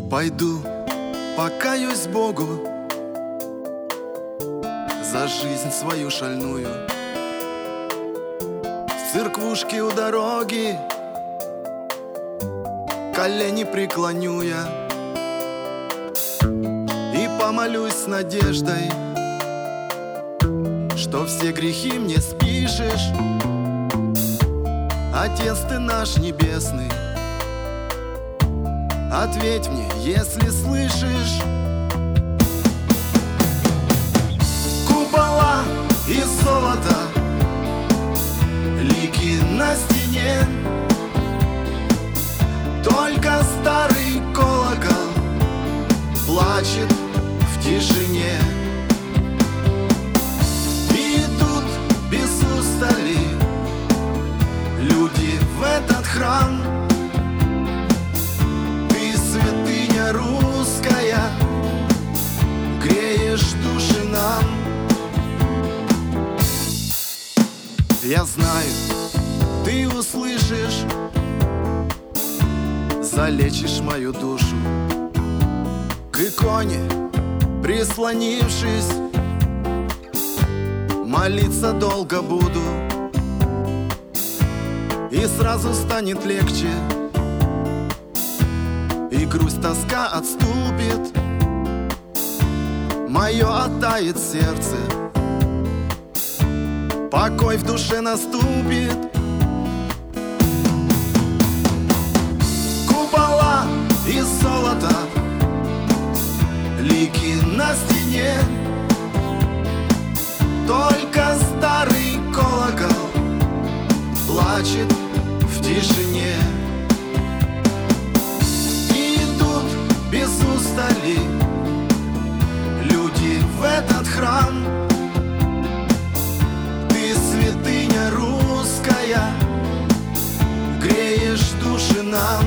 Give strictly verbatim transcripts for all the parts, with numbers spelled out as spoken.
Пойду, покаюсь Богу за жизнь свою шальную. В церквушке у дороги колени преклоню я и помолюсь с надеждой, что все грехи мне спишешь. Отец ты наш небесный, ответь мне, если слышишь. Купола из золота, лики на стене, только старый колокол плачет в тишине. Идут без устали люди в этот храм. Ты святыня русская, греешь души нам. Я знаю, ты услышишь, залечишь мою душу. К иконе прислонившись, молиться долго буду, и сразу станет легче, и грусть, тоска отступит, мое оттает сердце, покой в душе наступит. Купола из золота, лики на стене, только старый колокол плачет в тишине. Идут без устали люди в этот храм. Ты святыня русская, греешь души нам.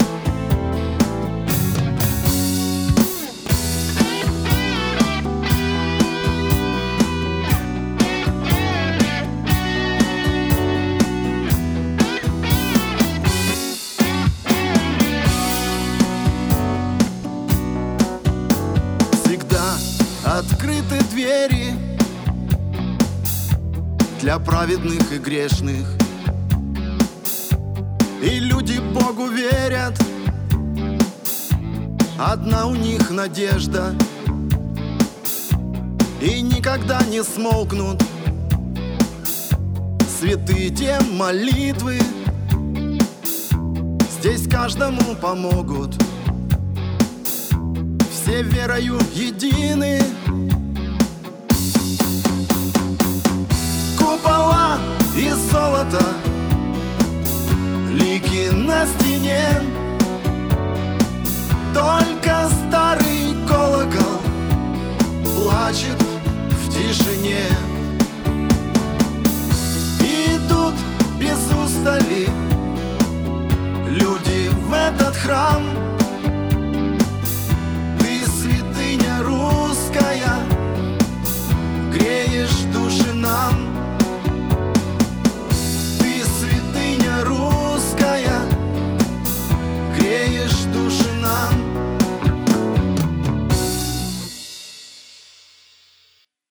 Открыты двери для праведных и грешных, и люди Богу верят. Одна у них надежда, и никогда не смолкнут святые те молитвы. Здесь каждому помогут, все верою едины. Купола из золота, лики на стене, только старый колокол плачет в тишине. Идут без устали люди в этот храм. Ты святыня русская, греешь души нам. Ты святыня русская, греешь души